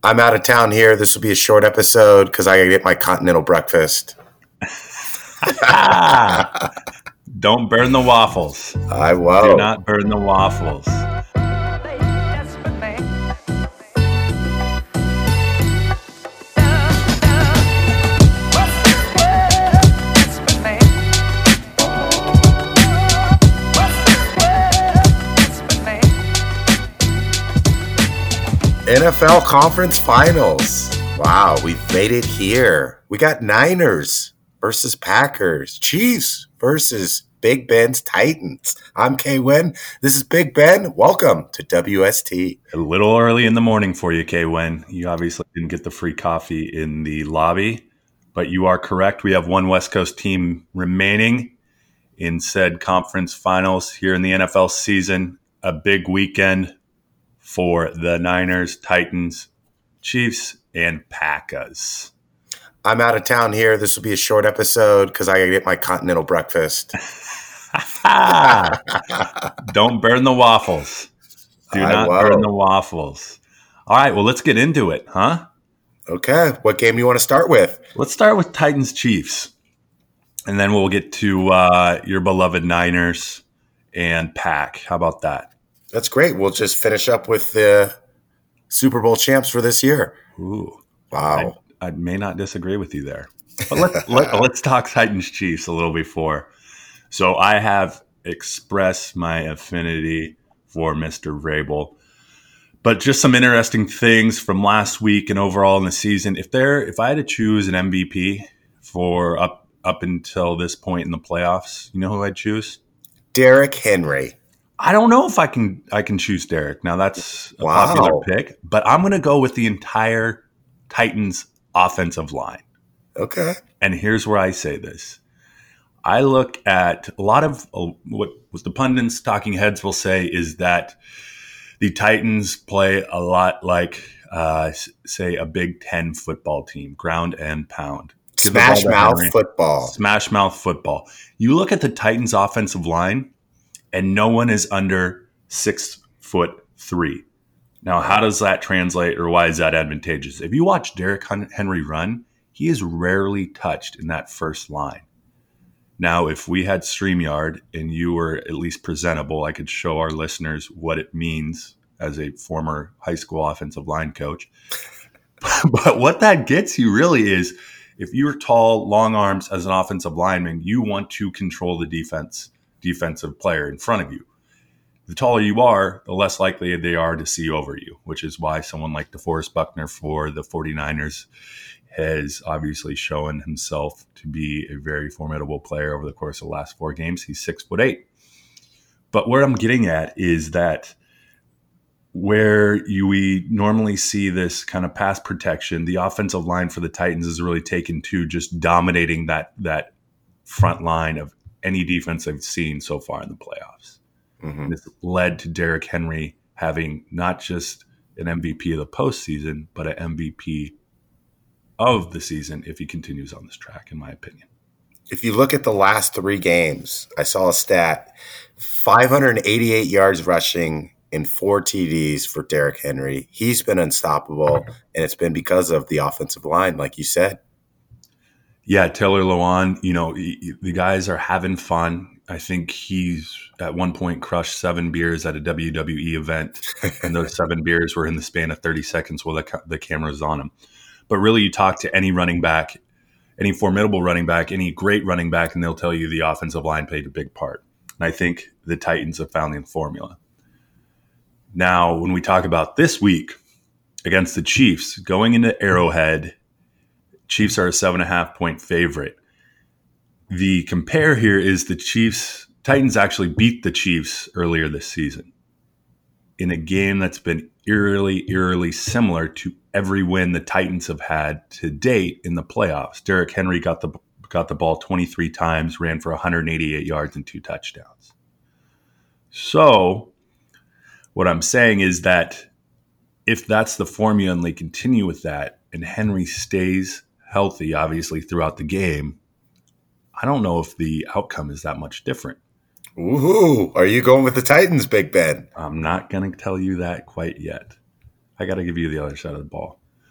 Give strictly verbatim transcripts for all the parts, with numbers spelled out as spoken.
I'm out of town here. This will be a short episode because I got to get my continental breakfast. Don't burn the waffles. I won't. Do not burn the waffles. N F L Conference Finals. Wow, we've made it here. We got Niners versus Packers, Chiefs versus Big Ben's Titans. I'm K Wen. This is Big Ben. Welcome to W S T. A little early in the morning for you, K Wen. You obviously didn't get the free coffee in the lobby, but you are correct. We have one West Coast team remaining in said conference finals here in the N F L season. A big weekend for the Niners, Titans, Chiefs, and Packers. I'm out of town here. This will be a short episode because I got to get my continental breakfast. Don't burn the waffles. Do I not won't. burn the waffles. All right, well, let's get into it, huh? Okay, what game do you want to start with? Let's start with Titans, Chiefs. And then we'll get to uh, your beloved Niners and Pack. How about that? That's great. We'll just finish up with the Super Bowl champs for this year. Ooh. Wow. I, I may not disagree with you there. But let's, let, let's talk Titans Chiefs a little before. So I have expressed my affinity for Mister Vrabel. But just some interesting things from last week and overall in the season. If there, if I had to choose an M V P for up up until this point in the playoffs, you know who I'd choose? Derrick Henry. I don't know if I can I can choose Derrick. Now that's a Wow. popular pick, but I'm going to go with the entire Titans offensive line. Okay. And here's where I say this. I look at a lot of uh, what, what the pundits, talking heads will say is that the Titans play a lot like, uh, say, a Big Ten football team, ground and pound. Smash mouth football. Smash mouth football. You look at the Titans offensive line, and no one is under six foot three. Now, how does that translate, or why is that advantageous? If you watch Derrick Henry run, he is rarely touched in that first line. Now, if we had StreamYard and you were at least presentable, I could show our listeners what it means as a former high school offensive line coach. But what that gets you really is, if you're tall, long arms as an offensive lineman, you want to control the defense. defensive player in front of you. The taller you are, the less likely they are to see over you, which is why someone like DeForest Buckner for the 49ers has obviously shown himself to be a very formidable player over the course of the last four games. He's six foot eight. But what I'm getting at is that where you we normally see this kind of pass protection, the offensive line for the Titans is really taken to just dominating that that front line of any defense I've seen so far in the playoffs. Mm-hmm. This led to Derrick Henry having not just an M V P of the postseason, but an M V P of the season if he continues on this track, in my opinion. If you look at the last three games, I saw a stat, five hundred eighty-eight yards rushing and four T Ds for Derrick Henry. He's been unstoppable, and it's been because of the offensive line, like you said. Yeah, Taylor Lewan, you know, the guys are having fun. I think he's at one point crushed seven beers at a W W E event, and those seven beers were in the span of thirty seconds while the, the camera's on him. But really, you talk to any running back, any formidable running back, any great running back, and they'll tell you the offensive line played a big part. And I think the Titans have found the formula. Now, when we talk about this week against the Chiefs, going into Arrowhead, Chiefs are a seven and a half point favorite. The compare here is the Chiefs, Titans actually beat the Chiefs earlier this season in a game that's been eerily, eerily similar to every win the Titans have had to date in the playoffs. Derrick Henry got the got the ball twenty-three times, ran for one hundred eighty-eight yards and two touchdowns. So what I'm saying is that if that's the formula and they continue with that, and Henry stays healthy, obviously, throughout the game, I don't know if the outcome is that much different. Ooh, are you going with the Titans, Big Ben? I'm not going to tell you that quite yet. I got to give you the other side of the ball.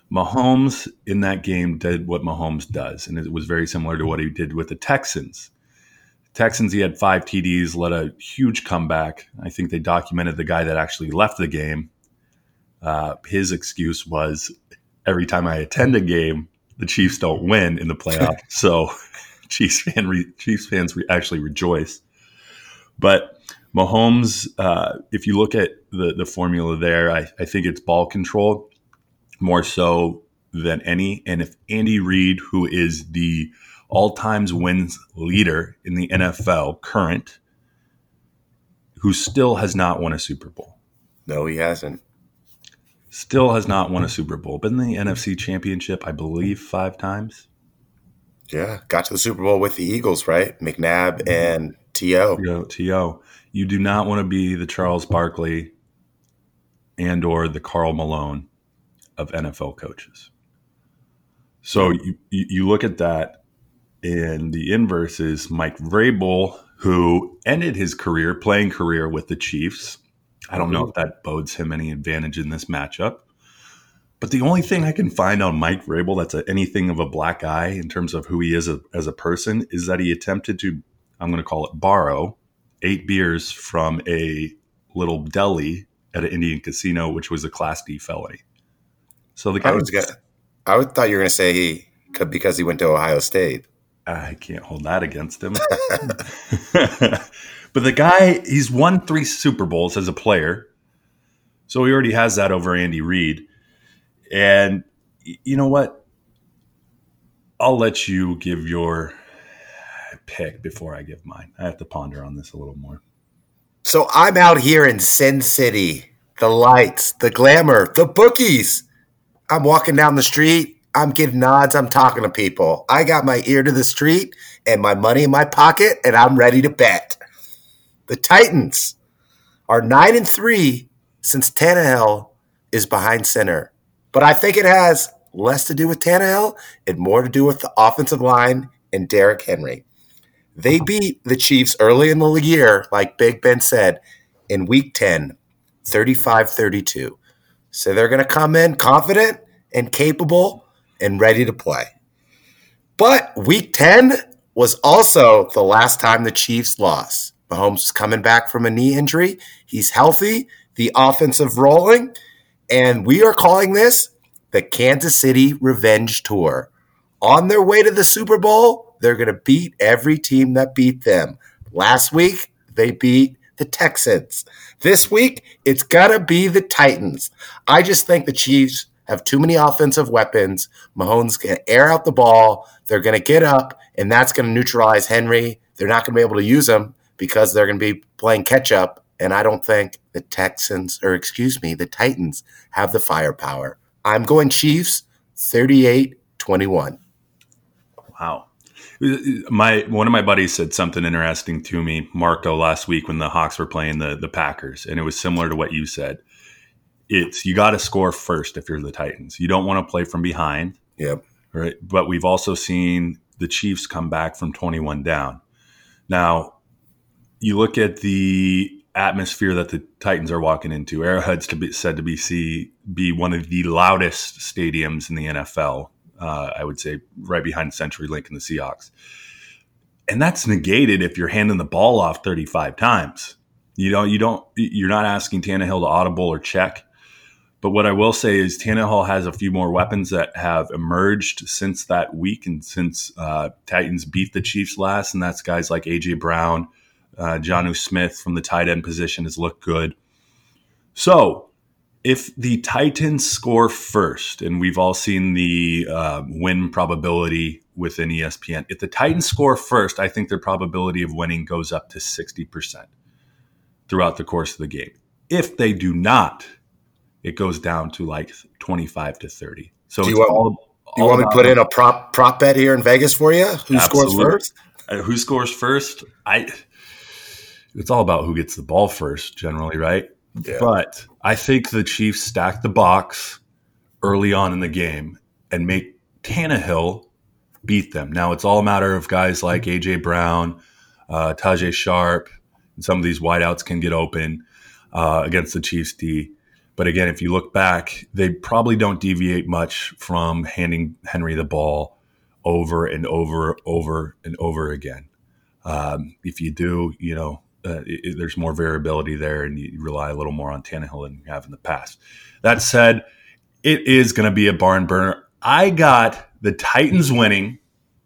Mahomes in that game did what Mahomes does, and it was very similar to what he did with the Texans. Texans, he had five T Ds, led a huge comeback. I think they documented the guy that actually left the game. Uh, his excuse was, every time I attend a game, the Chiefs don't win in the playoffs. So Chiefs, fan re- Chiefs fans re- actually rejoice. But Mahomes, uh, if you look at the, the formula there, I, I think it's ball control more so than any. And if Andy Reid, who is the all-time wins leader in the N F L current, who still has not won a Super Bowl. No, he hasn't. Still has not won a Super Bowl. Been in the N F C Championship, I believe, five times. Yeah, got to the Super Bowl with the Eagles, right? McNabb and T O T O You do not want to be the Charles Barkley and or the Karl Malone of N F L coaches. So you, you look at that, and the inverse is Mike Vrabel, who ended his career, playing career with the Chiefs. I don't know if that bodes him any advantage in this matchup. But the only thing I can find on Mike Vrabel that's a, anything of a black eye in terms of who he is a, as a person is that he attempted to, I'm going to call it borrow, eight beers from a little deli at an Indian casino, which was a Class D felony. So the guy I was gonna, I would thought you were going to say he could because he went to Ohio State. I can't hold that against him. But the guy, he's won three Super Bowls as a player. So he already has that over Andy Reid. And you know what? I'll let you give your pick before I give mine. I have to ponder on this a little more. So I'm out here in Sin City. The lights, the glamour, the bookies. I'm walking down the street. I'm getting nods. I'm talking to people. I got my ear to the street and my money in my pocket, and I'm ready to bet. The Titans are nine and three since Tannehill is behind center. But I think it has less to do with Tannehill and more to do with the offensive line and Derrick Henry. They beat the Chiefs early in the year, like Big Ben said, in week ten, thirty-five thirty-two. So they're going to come in confident and capable and ready to play. But week ten was also the last time the Chiefs lost. Mahomes is coming back from a knee injury. He's healthy. The offensive rolling. And we are calling this the Kansas City Revenge Tour. On their way to the Super Bowl, they're going to beat every team that beat them. Last week, they beat the Texans. This week, it's got to be the Titans. I just think the Chiefs have too many offensive weapons. Mahomes going to air out the ball. They're going to get up, and that's going to neutralize Henry. They're not going to be able to use him because they're going to be playing catch-up. And I don't think the Texans, or excuse me, the Titans have the firepower. I'm going Chiefs thirty-eight twenty-one. Wow. My one of my buddies said something interesting to me, Marco, last week when the Hawks were playing the, the Packers, and it was similar to what you said. It's you got to score first if you're the Titans. You don't want to play from behind. Yep. Right. But we've also seen the Chiefs come back from twenty-one down. Now, you look at the atmosphere that the Titans are walking into. Arrowhead's to be said to be see be one of the loudest stadiums in the N F L. Uh, I would say right behind CenturyLink and the Seahawks. And that's negated if you're handing the ball off thirty-five times. You don't, you don't, you're not asking Tannehill to audible or check. But what I will say is Tannehill has a few more weapons that have emerged since that week and since uh, Titans beat the Chiefs last. And that's guys like A J Brown, uh, Jonnu Smith from the tight end position has looked good. So if the Titans score first, and we've all seen the uh, win probability within E S P N, if the Titans score first, I think their probability of winning goes up to sixty percent throughout the course of the game. If they do not, it goes down to like twenty-five to thirty. So do you it's want, all, do you all want me to put in a prop prop bet here in Vegas for you? Who Absolutely. scores first? Uh, who scores first? I. It's all about who gets the ball first, generally, right? Yeah. But I think the Chiefs stack the box early on in the game and make Tannehill beat them. Now, it's all a matter of guys like A J Brown, uh, Tajay Sharp, and some of these wideouts can get open uh, against the Chiefs D. But again, if you look back, they probably don't deviate much from handing Henry the ball over and over, over and over again. Um, if you do, you know, uh, it, it, there's more variability there, and you rely a little more on Tannehill than you have in the past. That said, it is going to be a barn burner. I got the Titans winning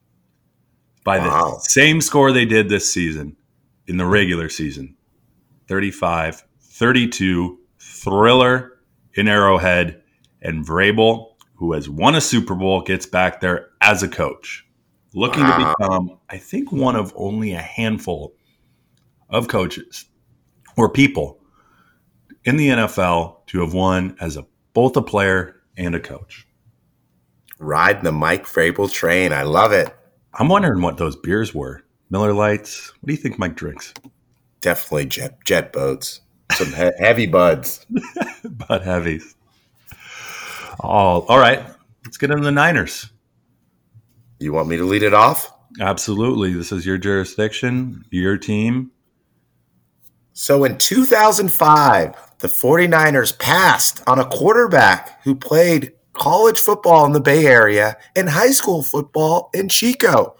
by Wow. the same score they did this season in the regular season, thirty-five thirty-two. Thriller in Arrowhead, and Vrabel, who has won a Super Bowl, gets back there as a coach, looking Wow. to become, I think, one of only a handful of coaches or people in the N F L to have won as a both a player and a coach. Riding the Mike Vrabel train. I love it. I'm wondering what those beers were. Miller Lights. What do you think Mike drinks? Definitely jet jet boats. Some he- heavy buds. Bud heavies. Oh, all right. Let's get into the Niners. You want me to lead it off? Absolutely. This is your jurisdiction, your team. So in two thousand five, the 49ers passed on a quarterback who played college football in the Bay Area and high school football in Chico.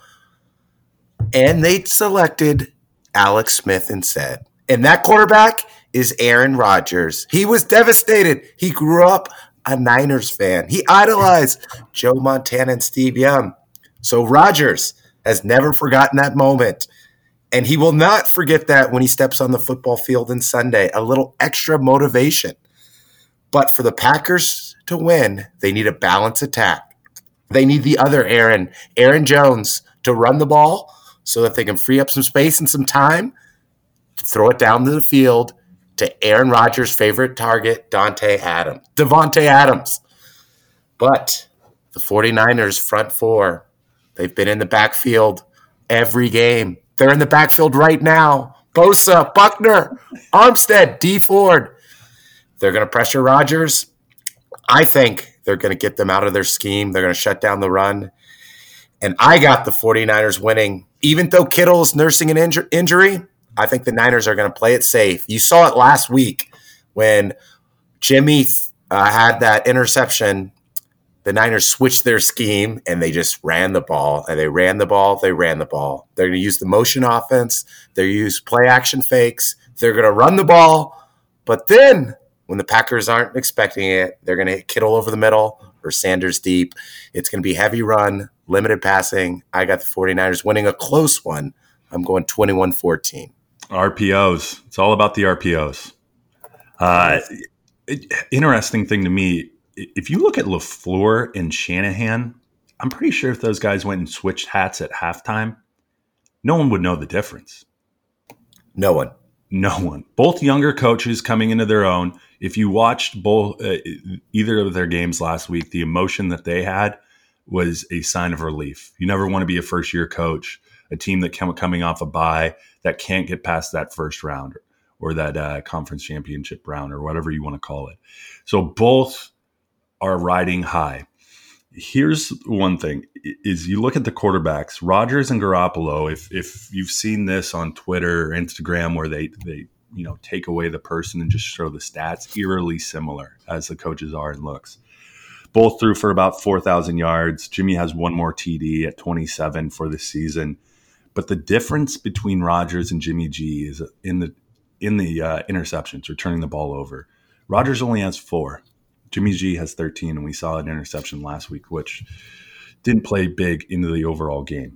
And they selected Alex Smith instead. And that quarterback is Aaron Rodgers. He was devastated. He grew up a Niners fan. He idolized Joe Montana and Steve Young. So Rodgers has never forgotten that moment. And he will not forget that when he steps on the football field on Sunday. A little extra motivation. But for the Packers to win, they need a balanced attack. They need the other Aaron, Aaron Jones, to run the ball so that they can free up some space and some time to throw it down to the field to Aaron Rodgers' favorite target, Dante Adams, Devontae Adams. But the 49ers front four, they've been in the backfield every game. They're in the backfield right now. Bosa, Buckner, Armstead, D. Ford. They're going to pressure Rodgers. I think they're going to get them out of their scheme. They're going to shut down the run. And I got the 49ers winning. Even though Kittle is nursing an inju- injury, I think the Niners are going to play it safe. You saw it last week when Jimmy uh, had that interception. The Niners switched their scheme, and they just ran the ball. And they ran the ball. They ran the ball. They're going to use the motion offense. They're going to use play-action fakes. They're going to run the ball. But then when the Packers aren't expecting it, they're going to hit Kittle over the middle or Sanders deep. It's going to be heavy run, limited passing. I got the 49ers winning a close one. I'm going twenty-one fourteen. R P Os. It's all about the R P Os. Uh, it, interesting thing to me, if you look at LaFleur and Shanahan, I'm pretty sure if those guys went and switched hats at halftime, no one would know the difference. No one. No one. Both younger coaches coming into their own. If you watched both uh, either of their games last week, the emotion that they had was a sign of relief. You never want to be a first-year coach, a team that come, coming off a bye that can't get past that first round or, or that uh, conference championship round or whatever you want to call it. So both are riding high. Here's one thing is you look at the quarterbacks, Rodgers and Garoppolo, if if you've seen this on Twitter or Instagram where they, they you know take away the person and just show the stats, eerily similar as the coaches are in looks. Both threw for about four thousand yards. Jimmy has one more T D at twenty-seven for the season. But the difference between Rodgers and Jimmy G is in the in the uh, interceptions, returning the ball over. Rodgers only has four. Jimmy G has thirteen, and we saw an interception last week, which didn't play big into the overall game.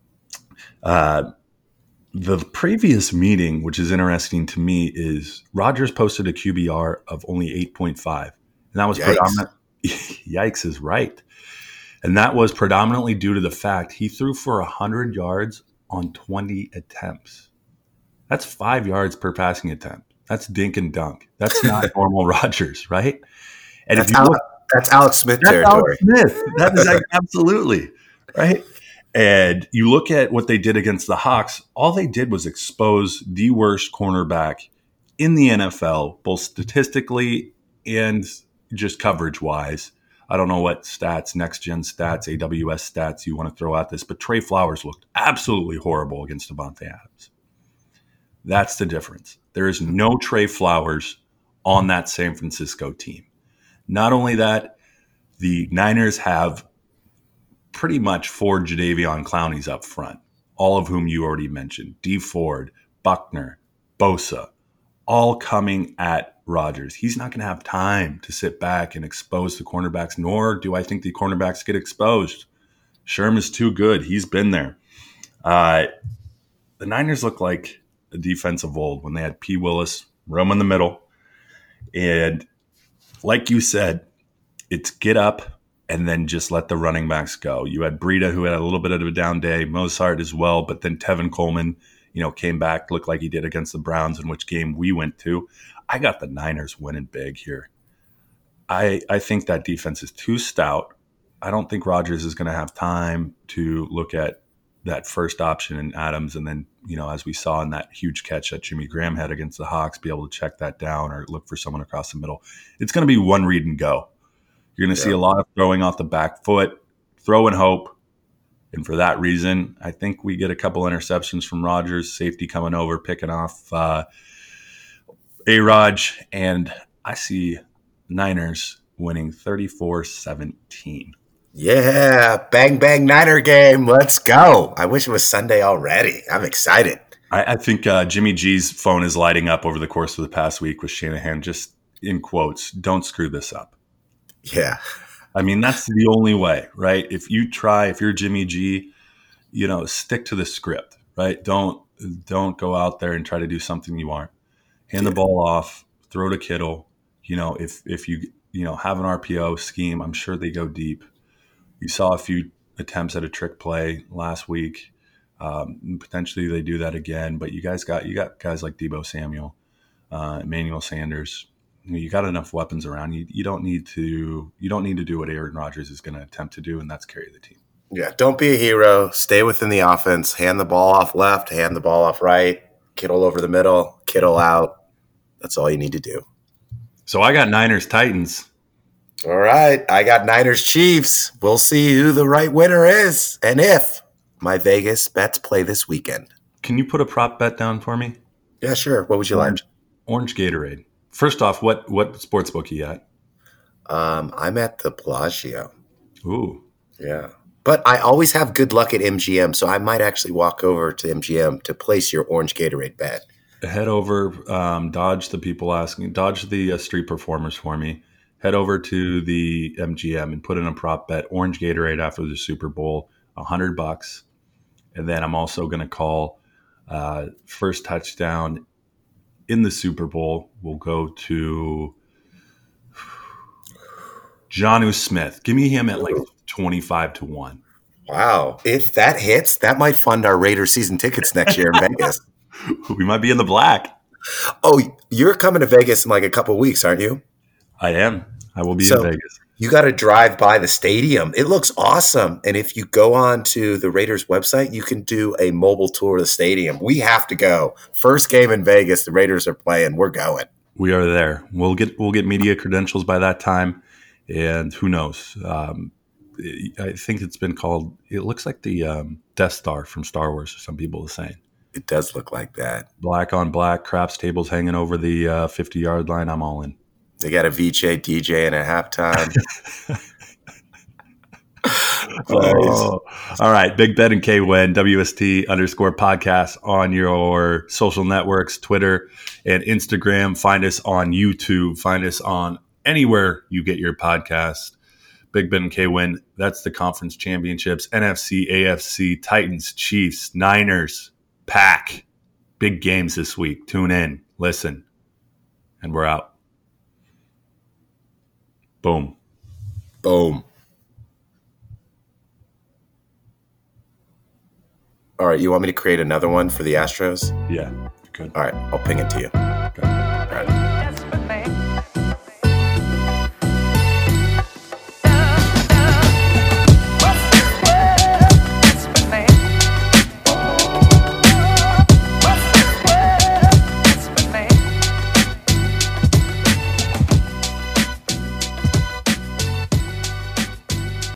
Uh, the previous meeting, which is interesting to me, is Rodgers posted a Q B R of only eight point five. And that was Yikes. predominant. Yikes is right. And that was predominantly due to the fact he threw for one hundred yards on twenty attempts. That's five yards per passing attempt. That's dink and dunk. That's not normal Rodgers, right? And That's, if you Alex, look, that's Alex Smith that's territory. Alex Smith. That is like, absolutely right. And you look at what they did against the Hawks. All they did was expose the worst cornerback in the N F L, both statistically and just coverage wise. I don't know what stats, next gen stats, A W S stats you want to throw at this, but Trey Flowers looked absolutely horrible against Devontae Adams. That's the difference. There is no Trey Flowers on that San Francisco team. Not only that, the Niners have pretty much four Jadeveon Clowneys up front, all of whom you already mentioned. Dee Ford, Buckner, Bosa, all coming at Rodgers. He's not going to have time to sit back and expose the cornerbacks, nor do I think the cornerbacks get exposed. Sherm is too good. He's been there. Uh, the Niners look like a defense of old when they had P. Willis, roam in the middle. And like you said, it's get up and then just let the running backs go. You had Breida, who had a little bit of a down day, Mozart as well, but then Tevin Coleman, you know, came back, looked like he did against the Browns, in which game we went to. I got the Niners winning big here. I I think that defense is too stout. I don't think Rodgers is going to have time to look at that first option in Adams, and then, you know, as we saw in that huge catch that Jimmy Graham had against the Hawks, be able to check that down or look for someone across the middle. It's going to be one read and go. You're going to yeah. see a lot of throwing off the back foot, throw and hope. And for that reason, I think we get a couple interceptions from Rodgers, safety coming over, picking off uh, A-Raj, and I see Niners winning thirty-four seventeen. Yeah, bang, bang, Niner game. Let's go. I wish it was Sunday already. I'm excited. I, I think uh, Jimmy G's phone is lighting up over the course of the past week with Shanahan, just in quotes, don't screw this up. Yeah. I mean, that's the only way, right? If you try, if you're Jimmy G, you know, stick to the script, right? Don't don't go out there and try to do something you aren't. Hand yeah. the ball off, throw to Kittle. You know, if if you you know have an R P O scheme, I'm sure they go deep. You saw a few attempts at a trick play last week. Um, potentially they do that again, but you guys got you got guys like Deebo Samuel, uh, Emmanuel Sanders. You got enough weapons around. You you don't need to you don't need to do what Aaron Rodgers is going to attempt to do, and that's carry the team. Yeah, don't be a hero. Stay within the offense. Hand the ball off left. Hand the ball off right. Kittle over the middle. Kittle out. That's all you need to do. So I got Niners Titans. All right, I got Niners Chiefs. We'll see who the right winner is, and if my Vegas bets play this weekend. Can you put a prop bet down for me? Yeah, sure. What would you Orange, like? Orange Gatorade. First off, what what sports book are you at? Um, I'm at the Bellagio. Ooh. Yeah. But I always have good luck at M G M, so I might actually walk over to M G M to place your Orange Gatorade bet. Head over, um, dodge the people asking, dodge the uh, street performers for me. Head over to the M G M and put in a prop bet, Orange Gatorade after the Super Bowl, a hundred bucks. And then I'm also going to call uh, first touchdown in the Super Bowl will go to Jonnu Smith. Give me him at like twenty-five to one. Wow. If that hits, that might fund our Raiders season tickets next year in Vegas. We might be in the black. Oh, you're coming to Vegas in like a couple of weeks, aren't you? I am. I will be so in Vegas. You got to drive by the stadium. It looks awesome. And if you go on to the Raiders website, you can do a mobile tour of the stadium. We have to go. First game in Vegas, the Raiders are playing. We're going. We are there. We'll get we'll get media credentials by that time. And who knows? Um, I think it's been called, it looks like the um, Death Star from Star Wars, some people are saying. It does look like that. Black on black, craps tables hanging over the uh, fifty-yard line. I'm all in. They got a V J D J and a halftime. Oh. All right. Big Bet and K-Win, W S T underscore podcast on your social networks, Twitter and Instagram. Find us on YouTube. Find us on anywhere you get your podcast. Big Bet and K-Win. That's the conference championships. N F C, A F C, Titans, Chiefs, Niners, Pack. Big games this week. Tune in. Listen. And we're out. Boom. Boom. All right, you want me to create another one for the Astros? Yeah, good. All right, I'll ping it to you.